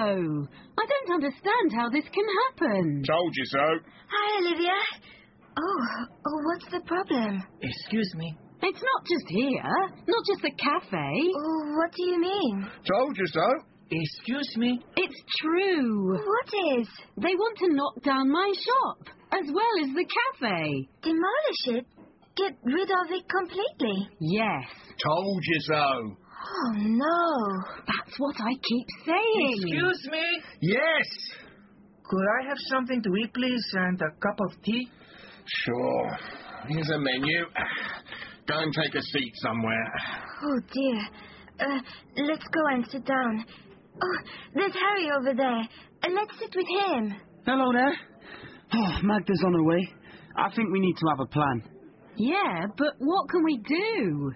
I don't understand how this can happen. Told you so. Hi, Olivia. Oh, what's the problem? Excuse me. It's not just here, not just the cafe. Oh, what do you mean? Told you so. Excuse me. It's true. What is? They want to knock down my shop, as well as the cafe. Demolish it? Get rid of it completely? Yes. Told you so. Oh, no. That's what I keep saying. Excuse me. Yes. Could I have something to eat, please, and a cup of tea? Sure. Here's a menu. Go and take a seat somewhere. Oh, dear. Let's go and sit down. Oh, there's Harry over there. Let's sit with him. Hello there. Oh, Magda's on her way. I think we need to have a plan. Yeah, but what can we do?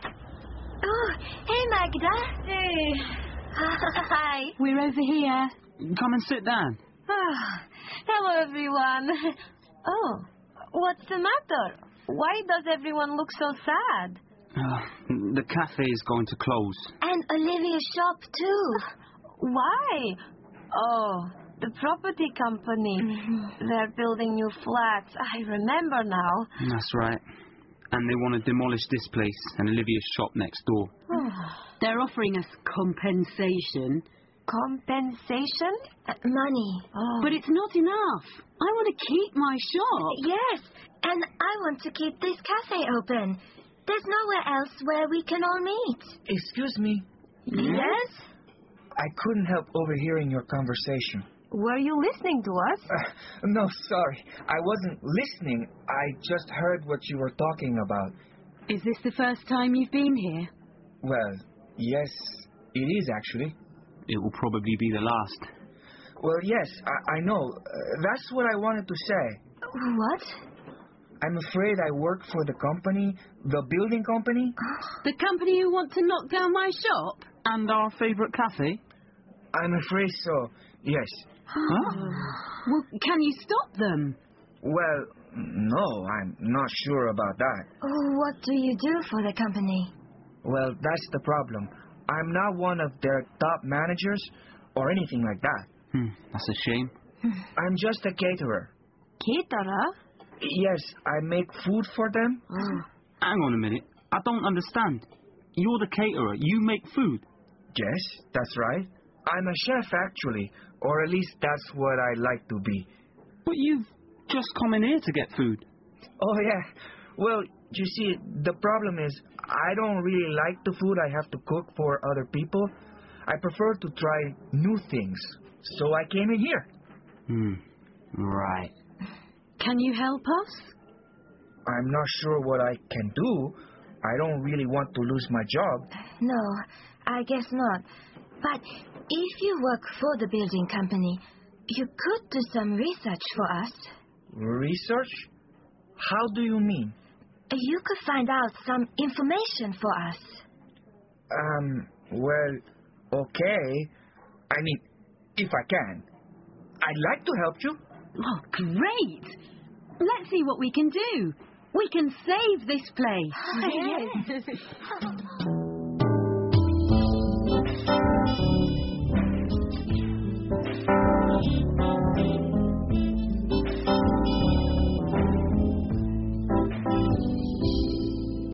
Oh, hey, Magda. Hey. Hi. We're over here. Come and sit down. Oh, hello, everyone. Oh, what's the matter? Why does everyone look so sad? The cafe is going to close. And Olivia's shop, too. Why? Oh, the property company. They're building new flats. I remember now. That's right. And they want to demolish this place and Olivia's shop next door. They're offering us compensation. Compensation? Money. Oh. But it's not enough. I want to keep my shop. Yes, and I want to keep this cafe open. There's nowhere else where we can all meet. Excuse me. Yes? I couldn't help overhearing your conversation. Were you listening to us? No, sorry. I wasn't listening. I just heard what you were talking about. Is this the first time you've been here? Well, yes, it is actually. It will probably be the last. Well, yes, I know. That's what I wanted to say. What? I'm afraid I work for the company, the building company. The company who want to knock down my shop? And our favourite cafe? I'm afraid so, yes. Huh? Well, can you stop them? Well, no, I'm not sure about that. What do you do for the company? Well, that's the problem. I'm not one of their top managers or anything like that. That's a shame. I'm just a caterer. Caterer? Yes, I make food for them. Hang on a minute. I don't understand. You're the caterer. You make food. Yes, that's right. I'm a chef, actually. Or at least that's what I like to be. But you've just come in here to get food. Oh, yeah. Well, you see, the problem is I don't really like the food I have to cook for other people. I prefer to try new things. So I came in here. Right. Can you help us? I'm not sure what I can do. I don't really want to lose my job. No, I guess not. But if you work for the building company, you could do some research for us. Research? How do you mean? You could find out some information for us. Well, okay. I mean, if I can. I'd like to help you. Oh, great! Let's see what we can do. We can save this place. Yes.